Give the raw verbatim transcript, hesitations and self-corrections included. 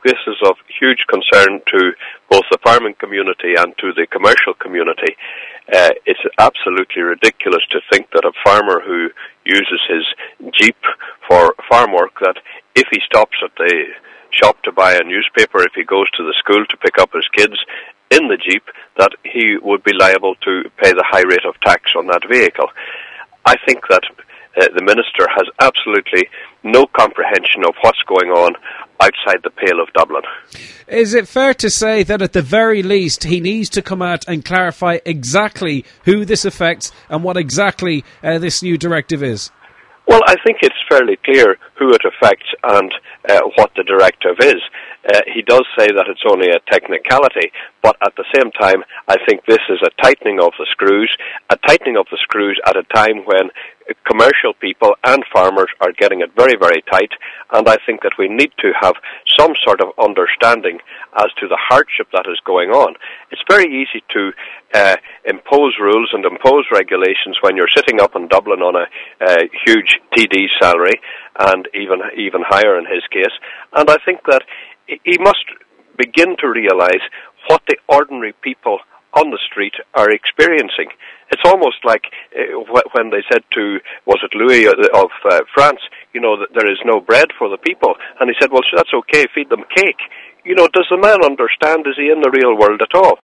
this is of huge concern to both the farming community and to the commercial community. Uh, it's absolutely ridiculous to think that a farmer who uses his Jeep for farm work, that if he stops at the shop to buy a newspaper, if he goes to the school to pick up his kids in the Jeep, that he would be liable to pay the high rate of tax on that vehicle. I think that uh, the Minister has absolutely no comprehension of what's going on outside the pale of Dublin. Is it fair to say that at the very least he needs to come out and clarify exactly who this affects and what exactly uh, this new directive is? Well, I think it's fairly clear who it affects and uh, what the directive is. Uh, he does say that it's only a technicality, but at the same time, I think this is a tightening of the screws, a tightening of the screws at a time when commercial people and farmers are getting it very, very tight, and I think that we need to have some sort of understanding as to the hardship that is going on. It's very easy to uh, impose rules and impose regulations when you're sitting up in Dublin on a uh, huge T D salary, and even even higher in his case, and I think that he must begin to realise what the ordinary people on the street are experiencing. It's almost like uh, when they said to, was it Louis of uh, France, you know, that there is no bread for the people. And he said, well, that's okay, feed them cake. You know, does the man understand? Is he in the real world at all?